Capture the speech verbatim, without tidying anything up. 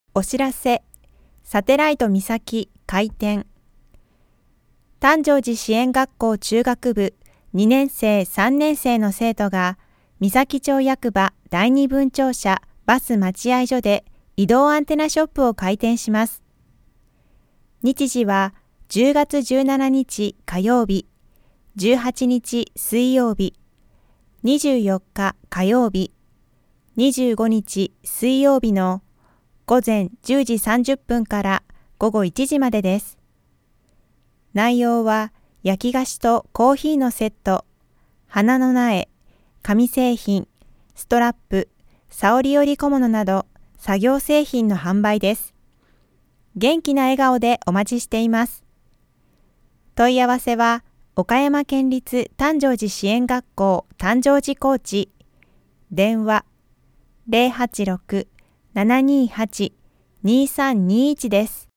お知らせ、サテライト岬開店。誕生寺支援学校中学部にねん生さんねん生の生徒が、岬町役場第二分庁舎バス待合所で移動アンテナショップを開店します。日時はじゅうがつじゅうしちにち火曜日、じゅうはちにち水曜日、にじゅうよっか火曜日、にじゅうごにち水曜日のごぜんじゅうじさんじゅっぷんからごごいちじまでです。内容は焼き菓子とコーヒーのセット、花の苗、紙製品、ストラップ、羽織織小物など作業製品の販売です。元気な笑顔でお待ちしています。問い合わせは岡山県立誕生寺支援学校誕生寺コーチ、電話 ゼロはちろく ななにーはち にーさんにーいち です。